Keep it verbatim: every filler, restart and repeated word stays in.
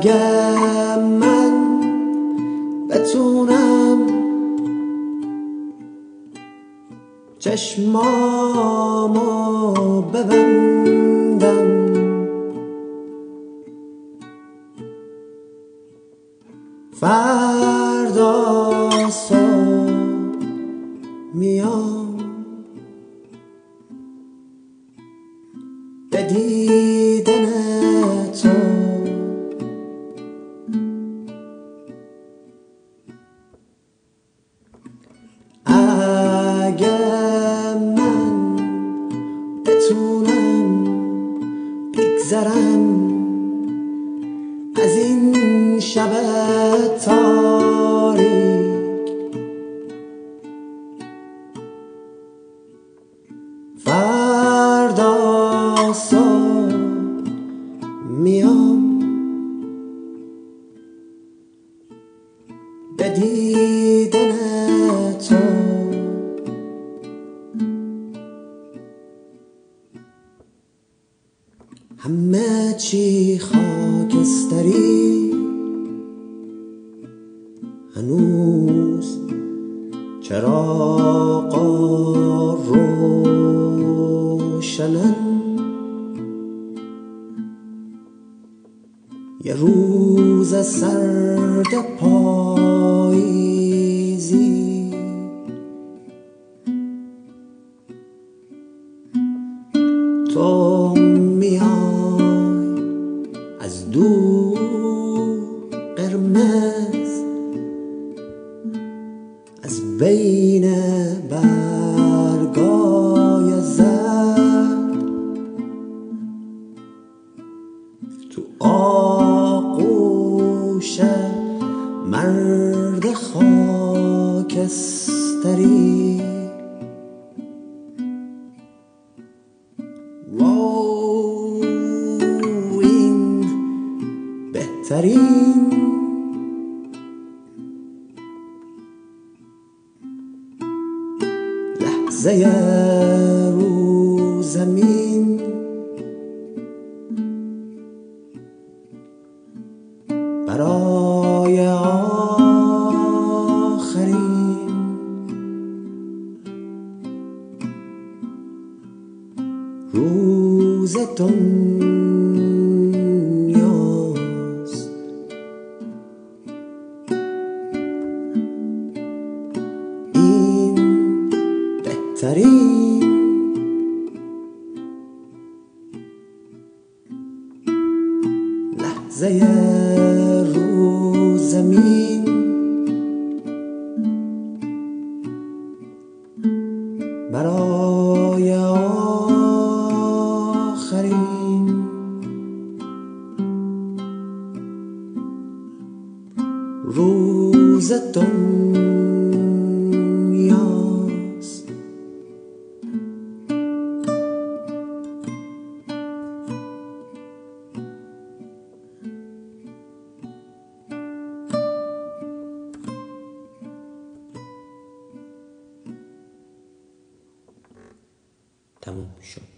اگه من بتونم چشمامو ببندم، فردا صبح میام به دیدن تو. اگه من بتونم بگذرم از این شب تاریک، فردا صبح میام به دیدن تو. همه چی خاکستری، هنوز چراغا روشنن، یه روز سرد پاییزی، تو میای از دور قرمز، از بین برگای زرد، تو آغوش مرد خاکستری. واو این بهترین لحظه رو زمین، برای آخرین روز دنیاست. این بهترین لحظه رو زمین، برای آخرین روز دنیاست. تموم شد.